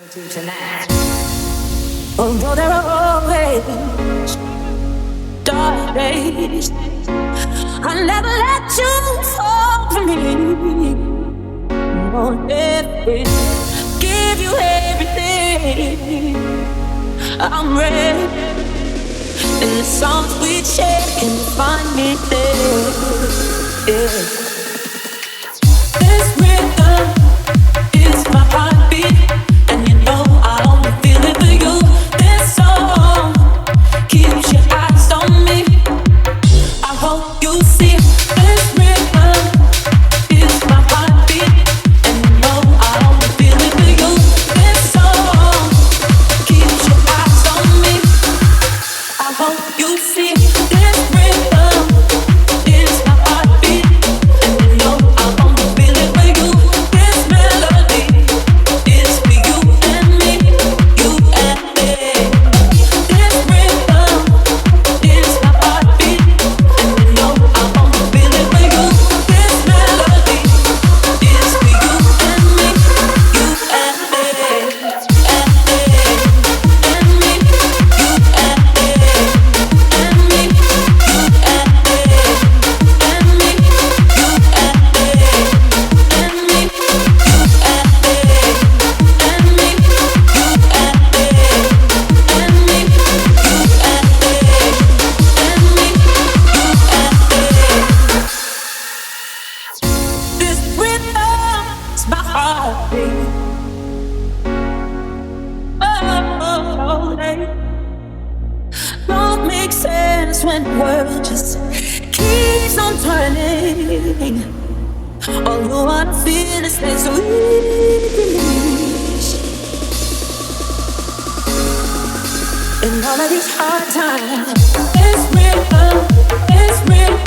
tonight. Although there are always dark days, I'll never let you fall from me. Won't ever give you everything. I'm ready, and the songs we share can find me there. Yeah. This rhythm is my heartbeat, and you know I only feel it for you. This song keeps your eyes on me. I hope you see this rhythm is my heartbeat, and you know I only feel it for you. This song keeps your eyes on me. I hope you see this rhythm is my heartbeat, and you know I only feel it for you. This melody is for you and me, you and me. This rhythm is my heartbeat, and you know I only feel it for you. This melody is for you and me, you and me, and me, and me, you and me, and me, you and me, and me, you and me, and me, you and me, and me, you and me, and me, you and me, and me, you and me. This rhythm's my heartbeat. Oh, hey. Don't make sense when the world just keeps on turning. All you wanna feel is this release. In all of these hard times, this rhythm